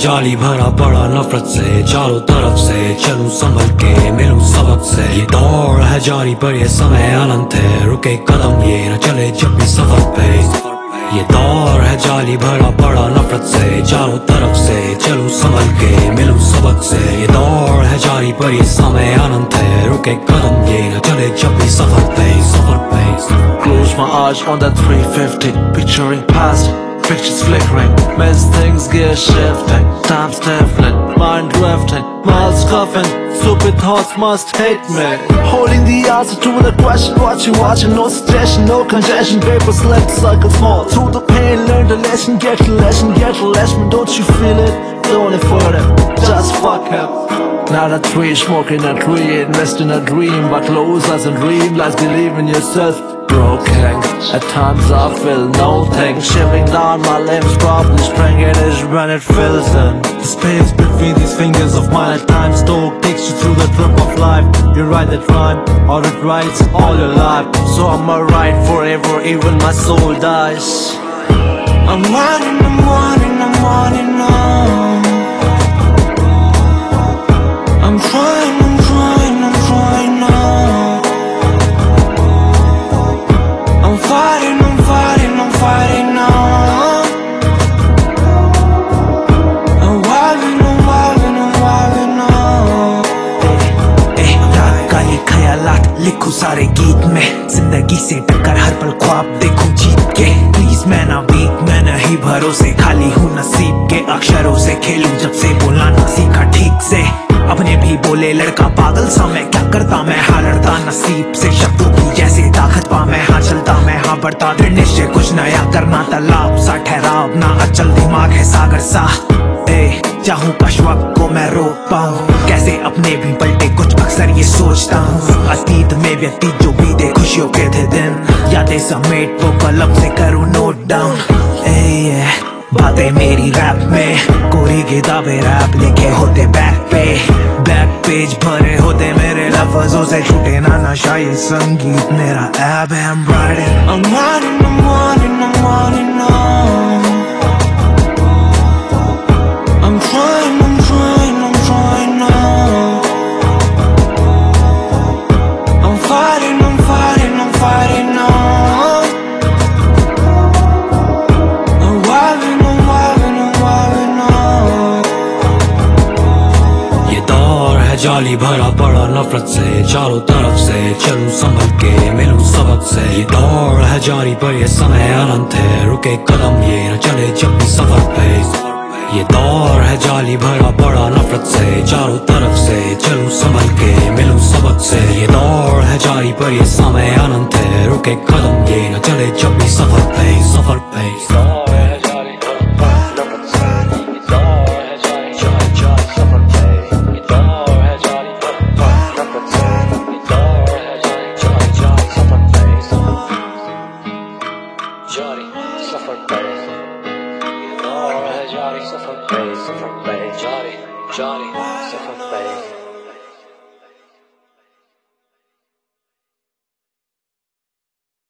जाली भरा पड़ा नफरत से, चारों तरफ से चलूं संभल के मिलूं सबक से। ये दौड़ है जारी पर ये समय अनंत है, रुके कदम ये न चले जब भी सफर पे। ये दौर है जाली भरा पड़ा नफरत से, चारों तरफ से चलूं संभल के मिलूं सबक से। ये दौड़ है जारी पर ये समय अनंत है, रुके कदम ये न चले जब भी सफर पे। Close my eyes on that 350, picturing past, pictures flickering, as things get shifting, time stifling, mind drifting, miles scuffing, stupid thoughts must hate me. Holding the answer to the question, what you watching, no suggestion, no congestion, paper slips like a small. Through the pain, learn the lesson, get the lesson, don't you feel it? Don't it further, just fuck him. Not a tree, smoking a tree, invest in a dream, but close as a dream, lies believe in yourself. Broken, at times I feel nothing, shivering down my limbs, probably spring it is when it fills in. The space between these fingers of mine at times talk takes you through the trip of life. You write that rhyme, or it writes all your life. So I'ma ride forever, even my soul dies. I'm running, I'm running, I'm running on. I'm trying, I'm trying, I'm trying now. I'm fighting, I'm fighting, I'm fighting now. I'm wilding, I'm wilding, I'm wilding now. रात का ये ख्यालात लिखूं सारे गीत में, जिंदगी से टक्कर हर पल ख्वाब देखूं जीत के। प्लीज मैं ना वीक, मैं नहीं भरोसे, खाली हूँ नसीब के अक्षरों से। खेलूं जब से बोलना ना सीखा ठीक से, अपने भी बोले लड़का पागल सा मैं, क्या करता मैं हाँ लड़ता नसीब से। शब्दों की जैसे ताकत पा मैं, हाँ चलता मैं हाँ बढ़ता, दृढ़ निश्चय कुछ नया करना, तालाब सा ठहराव ना अचल, दिमाग है सागर सा। चाहूं काश वक्त को मैं रोक पाऊं, कैसे अपने भी पलटे कुछ अक्सर ये सोचता हूँ। अतीत में व्यतीत जो बीते खुशियों के थे दिन, यादें समेट वो कलम से करूँ नोट डाउन। बातें मेरी रैप में, कोरी किताबें रैप लिखे होते बैक पे, ब्लैक पेज भरे होते मेरे लफ्जों से, छूटे ना नशा ये संगीत मेरा ऐप है। I'm riding, I'm running, I'm running, I'm running now. I'm trying, I'm trying, I'm trying now. I'm fighting, I'm fighting, I'm fighting now. I'm wilding, I'm wilding, I'm wilding now. ये दौर है जाली भरा पड़ा नफरत से, चारों तरफ से चलूं संभल के मिलूं सबक से। ये दौड़ है जारी पर ये समय अनंत है, रुके कदम ये न चले जब भी सफर पे। ये दौर है जाली भरा पड़ा नफरत से, चारों तरफ से चलूं संभल के मिलूं सबक से। ये दौड़ है जारी पर ये समय अनंत है, रुके कदम ये न चले जब भी सफर पे। Johnny, suffer, babe.